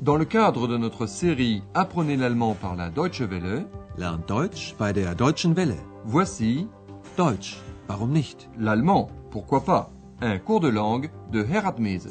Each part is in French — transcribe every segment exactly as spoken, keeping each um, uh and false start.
Dans le cadre de notre série Apprenez l'allemand par la Deutsche Welle, Lernt Deutsch bei der Deutschen Welle. voici Deutsch, warum nicht? l'allemand, pourquoi pas, un cours de langue de Herat Mese.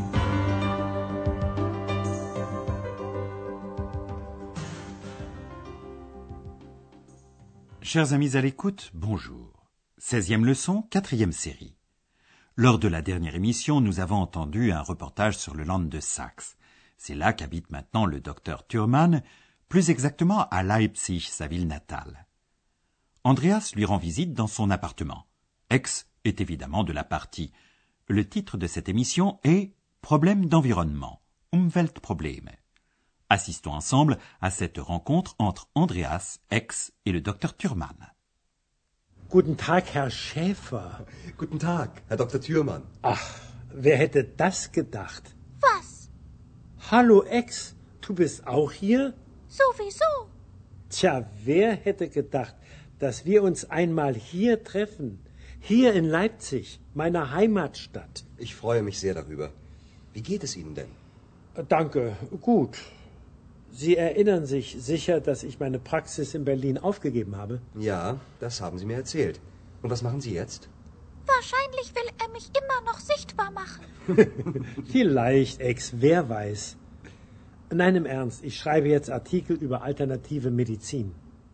Chers amis à l'écoute, bonjour. seizième leçon, quatrième série. Lors de la dernière émission, nous avons entendu un reportage sur le Land de Saxe. C'est là qu'habite maintenant le docteur Thurmann, plus exactement à Leipzig, sa ville natale. Andreas lui rend visite dans son appartement. Ex est évidemment de la partie. Le titre de cette émission est « Problème d'environnement » Umweltprobleme. Assistons ensemble à cette rencontre entre Andreas, Ex et le docteur Thurmann. Guten Tag, Herr Schäfer. Guten Tag, Herr Doktor Thürmann. Ach, wer hätte das gedacht? Was? Hallo, Ex, du bist auch hier? Sowieso. Tja, wer hätte gedacht, dass wir uns einmal hier treffen? Hier in Leipzig, meiner Heimatstadt. Ich freue mich sehr darüber. Wie geht es Ihnen denn? Danke, gut. Sie erinnern sich sicher, dass ich meine Praxis in Berlin aufgegeben habe? Ja, das haben Sie mir erzählt. Und was machen Sie jetzt? Wahrscheinlich will er mich immer noch sichtbar machen. Vielleicht, Ex, wer weiß. Nein, im Ernst, ich schreibe jetzt Artikel über alternative Medizin.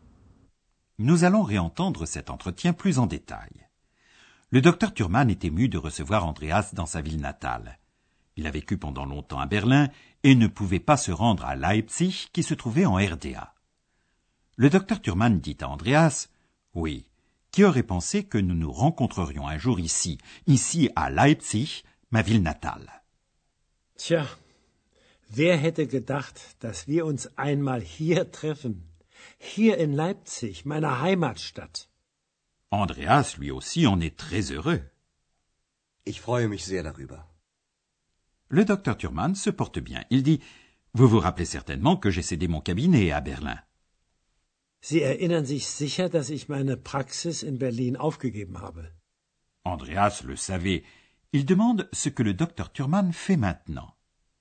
Nous allons réentendre cet entretien plus en détail. Le docteur Thurmann est ému de recevoir Andreas dans sa ville natale. Il a vécu pendant longtemps à Berlin et ne pouvait pas se rendre à Leipzig qui se trouvait en R D A. Le docteur Thurmann dit à Andreas « Oui, qui aurait pensé que nous nous rencontrerions un jour ici, ici à Leipzig, ma ville natale ?» Tja, wer hätte gedacht, dass wir uns einmal hier treffen? Hier in Leipzig, meiner Heimatstadt. Andreas, lui aussi, en est très heureux. Ich freue mich sehr darüber. Le docteur Thurmann se porte bien. Il dit « Vous vous rappelez certainement que j'ai cédé mon cabinet à Berlin. » Sie erinnern sich sicher, dass ich meine Praxis in Berlin aufgegeben habe. Andreas le savait. Il demande ce que le docteur Thurmann fait maintenant.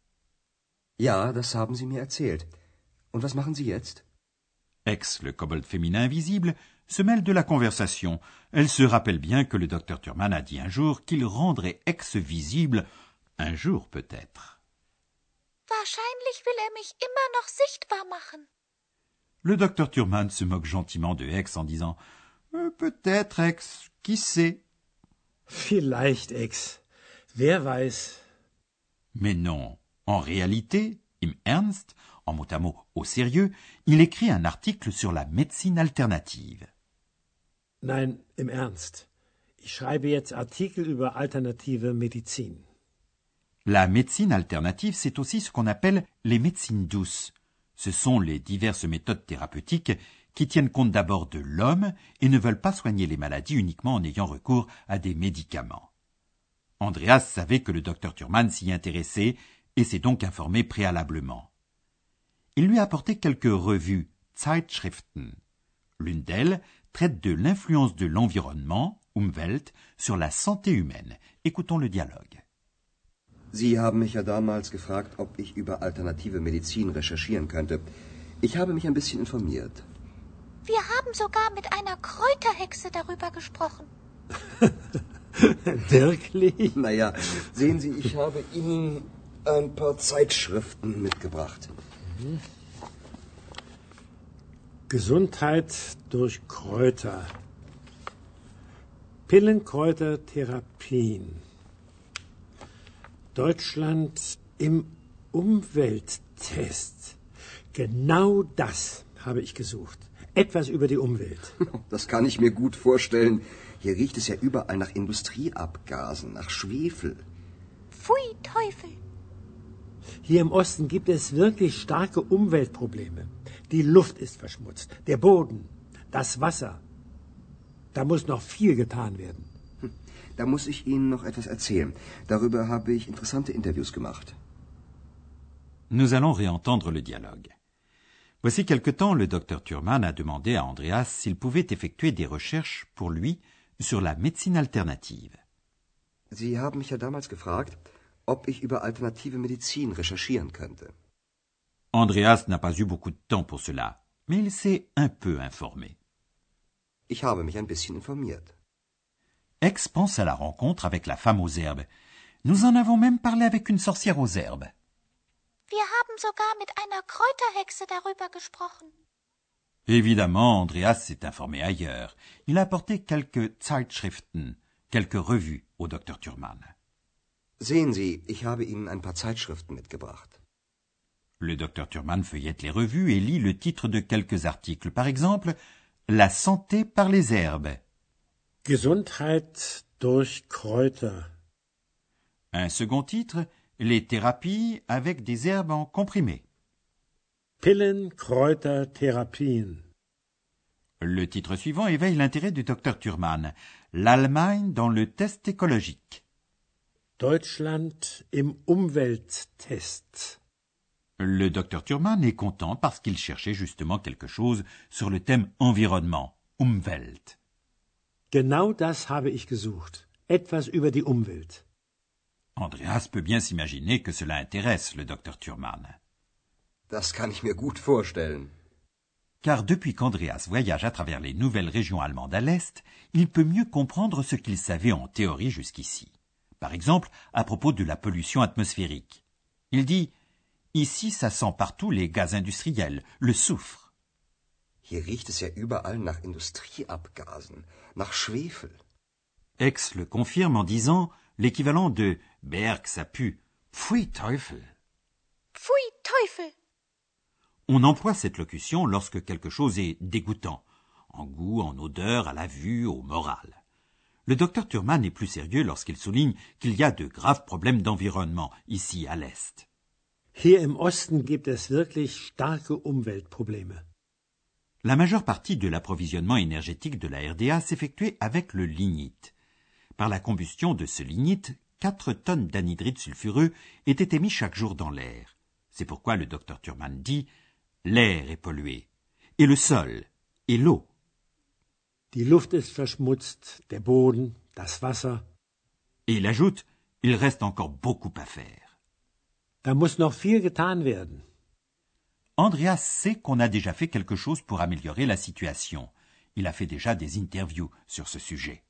Ja, das haben Sie mir erzählt. Und was machen Sie jetzt? Ex, le kobold féminin invisible, se mêle de la conversation. Elle se rappelle bien que le docteur Thurmann a dit un jour qu'il rendrait Ex visible, un jour peut-être. Wahrscheinlich will er mich immer noch sichtbar machen. Le docteur Thurmann se moque gentiment de Ex en disant euh, « Peut-être, Ex, qui sait ?» Vielleicht, Ex. Wer weiß. Mais non, en réalité, im Ernst, en mot à mot au sérieux, il écrit un article sur la médecine alternative. Nein, im Ernst. Ich schreibe jetzt Artikel über alternative Medizin. La médecine alternative, c'est aussi ce qu'on appelle les médecines douces. Ce sont les diverses méthodes thérapeutiques qui tiennent compte d'abord de l'homme et ne veulent pas soigner les maladies uniquement en ayant recours à des médicaments. Andreas savait que le docteur Thurmann s'y intéressait et s'est donc informé préalablement. Il lui a apporté quelques revues, Zeitschriften. L'une d'elles traite de l'influence de l'environnement, Umwelt, sur la santé humaine. Écoutons le dialogue. Sie haben mich ja damals gefragt, ob ich über alternative Medizin recherchieren könnte. Ich habe mich ein bisschen informiert. Wir haben sogar mit einer Kräuterhexe darüber gesprochen. Wirklich? Naja, sehen Sie, ich habe Ihnen ein paar Zeitschriften mitgebracht. Mhm. Gesundheit durch Kräuter. Pillenkräutertherapien. Deutschland im Umwelttest. Genau das habe ich gesucht. Etwas über die Umwelt. Das kann ich mir gut vorstellen. Hier riecht es ja überall nach Industrieabgasen, nach Schwefel. Pfui, Teufel. Hier im Osten gibt es wirklich starke Umweltprobleme. Die Luft ist verschmutzt, der Boden, das Wasser. Da muss noch viel getan werden. Da muss ich Ihnen noch etwas erzählen. Darüber habe ich interessante Interviews gemacht. Nous allons réentendre le dialogue. Voici quelque temps, le docteur Thurmann a demandé à Andreas s'il pouvait effectuer des recherches pour lui sur la médecine alternative. Sie haben mich ja damals gefragt, ob ich über alternative Medizin recherchieren könnte. Andreas n'a pas eu beaucoup de temps pour cela, mais il s'est un peu informé. Ich habe mich ein bisschen informiert. Ex pense à la rencontre avec la femme aux herbes. Nous en avons même parlé avec une sorcière aux herbes. Wir haben sogar mit einer Kräuterhexe darüber gesprochen. Évidemment, Andreas s'est informé ailleurs. Il a apporté quelques Zeitschriften, quelques revues au docteur Thurman. Sehen Sie, ich habe Ihnen ein paar Zeitschriften mitgebracht. Le docteur Thurman feuillette les revues et lit le titre de quelques articles. Par exemple, « La santé par les herbes ». Gesundheit durch Kräuter. Un second titre, « Les thérapies avec des herbes en comprimé ». Pillen, Kräuter, Therapien. Le titre suivant éveille l'intérêt du docteur Thurman, « L'Allemagne dans le test écologique ». Deutschland im Umwelttest. Le docteur Thurman est content parce qu'il cherchait justement quelque chose sur le thème environnement, Umwelt. Genau das habe ich gesucht. Etwas über die Umwelt. Andreas peut bien s'imaginer que cela intéresse le docteur Thurman. Das kann ich mir gut vorstellen. Car depuis qu'Andreas voyage à travers les nouvelles régions allemandes à l'Est, il peut mieux comprendre ce qu'il savait en théorie jusqu'ici. Par exemple, à propos de la pollution atmosphérique. Il dit « Ici, ça sent partout les gaz industriels, le soufre. » Hier riecht es ja überall nach Industrieabgasen, nach Schwefel. Ex le confirme en disant l'équivalent de « Berg, ça pue, pfui Teufel ». Pfui Teufel! On emploie cette locution lorsque quelque chose est dégoûtant, en goût, en odeur, à la vue, au moral. Le docteur Thurman est plus sérieux lorsqu'il souligne qu'il y a de graves problèmes d'environnement ici à l'Est. Hier im Osten gibt es wirklich starke Umweltprobleme. La majeure partie de l'approvisionnement énergétique de la R D A s'effectuait avec le lignite. Par la combustion de ce lignite, quatre tonnes d'anhydride sulfureux étaient émis chaque jour dans l'air. C'est pourquoi le docteur Thurman dit « L'air est pollué, et le sol, et l'eau. » Die Luft ist verschmutzt, der Boden, das Wasser. Et il ajoute « Il reste encore beaucoup à faire. » Da muss noch viel getan werden. Andreas sait qu'on a déjà fait quelque chose pour améliorer la situation. Il a fait déjà des interviews sur ce sujet.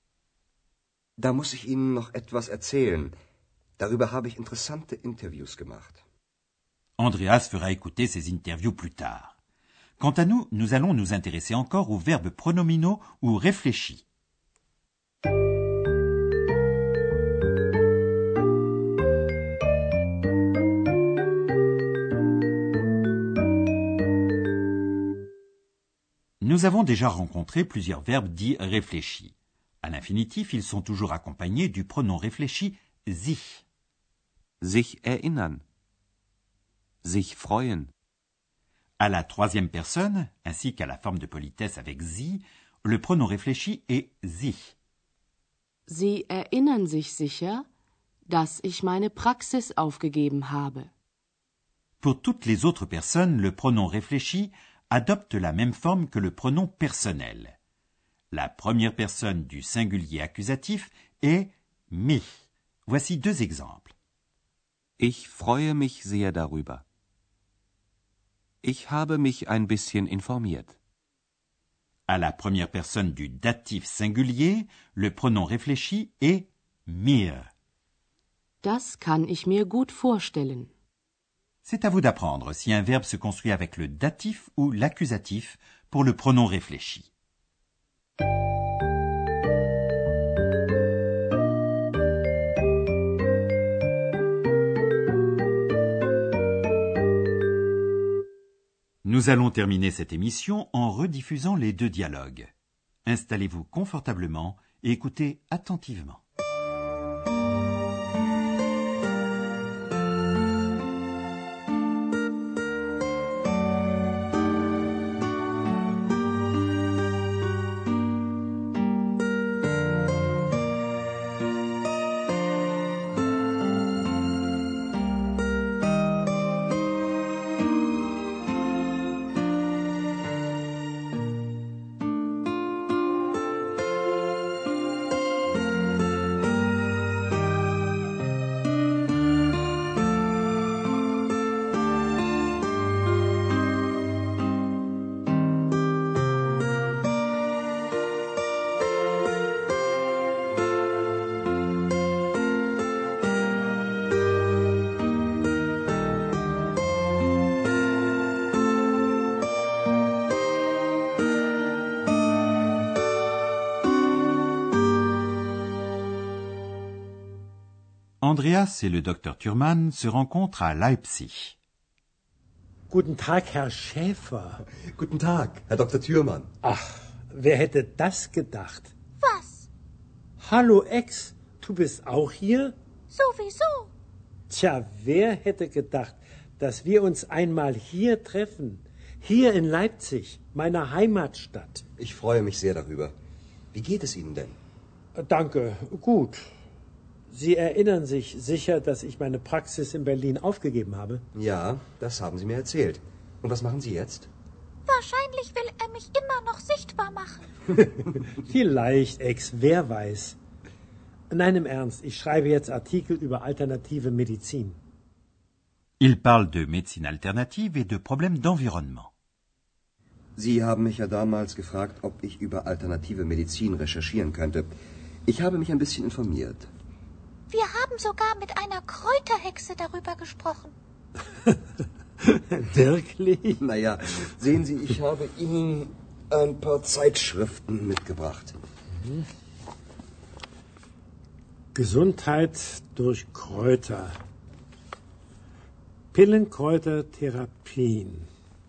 Da muss ich Ihnen noch etwas erzählen. Darüber habe ich interessante Interviews gemacht. Andreas fera écouter ces interviews plus tard. Quant à nous, nous allons nous intéresser encore aux verbes pronominaux ou réfléchis. Nous avons déjà rencontré plusieurs verbes dits réfléchis. À l'infinitif, ils sont toujours accompagnés du pronom réfléchi sich. Sich erinnern. Sich freuen. À la troisième personne, ainsi qu'à la forme de politesse avec sie, le pronom réfléchi est sich. Sie erinnern sich sicher, dass ich meine Praxis aufgegeben habe. Pour toutes les autres personnes, le pronom réfléchi adopte la même forme que le pronom personnel. La première personne du singulier accusatif est mich. Voici deux exemples. Ich freue mich sehr darüber. Ich habe mich ein bisschen informiert. À la première personne du datif singulier, le pronom réfléchi est mir. Das kann ich mir gut vorstellen. C'est à vous d'apprendre si un verbe se construit avec le datif ou l'accusatif pour le pronom réfléchi. Nous allons terminer cette émission en rediffusant les deux dialogues. Installez-vous confortablement et écoutez attentivement. Andreas et le docteur Thurman se rencontrent à Leipzig. Guten Tag, Herr Schäfer. Guten Tag, Herr Doktor Thürmann. Ach, wer hätte das gedacht? Was? Hallo, Ex, du bist auch hier? Sowieso. Tja, wer hätte gedacht, dass wir uns einmal hier treffen? Hier in Leipzig, meiner Heimatstadt. Ich freue mich sehr darüber. Wie geht es Ihnen denn? Danke, gut. Sie erinnern sich sicher, dass ich meine Praxis in Berlin aufgegeben habe? Ja, das haben Sie mir erzählt. Und was machen Sie jetzt? Wahrscheinlich will er mich immer noch sichtbar machen. Vielleicht, Ex, wer weiß. Nein, im Ernst, ich schreibe jetzt Artikel über alternative Medizin. Il parle de médecine alternative et de problèmes d'environnement. Sie haben mich ja damals gefragt, ob ich über alternative Medizin recherchieren könnte. Ich habe mich ein bisschen informiert. Wir haben sogar mit einer Kräuterhexe darüber gesprochen. Wirklich? Naja, sehen Sie, ich habe Ihnen ein paar Zeitschriften mitgebracht. Mhm. Gesundheit durch Kräuter. Pillenkräutertherapien.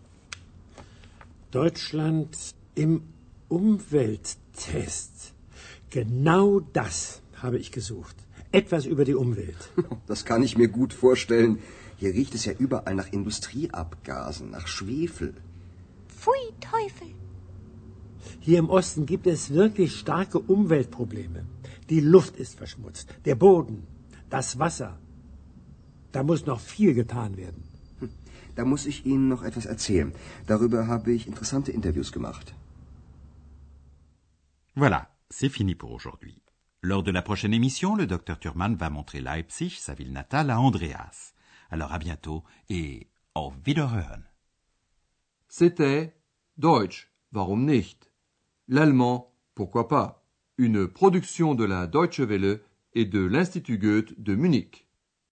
Deutschland im Umwelttest. Genau das habe ich gesucht. Etwas über die Umwelt. Das kann ich mir gut vorstellen. Hier riecht es ja überall nach Industrieabgasen, nach Schwefel. Pfui, Teufel. Hier im Osten gibt es wirklich starke Umweltprobleme. Die Luft ist verschmutzt, der Boden, das Wasser. Da muss noch viel getan werden. Da muss ich Ihnen noch etwas erzählen. Darüber habe ich interessante Interviews gemacht. Voilà, c'est fini pour aujourd'hui. Lors de la prochaine émission, le docteur Thurman va montrer Leipzig, sa ville natale, à Andreas. Alors à bientôt et auf Wiederhören. C'était Deutsch, warum nicht? L'allemand, pourquoi pas? Une production de la Deutsche Welle et de l'Institut Goethe de Munich.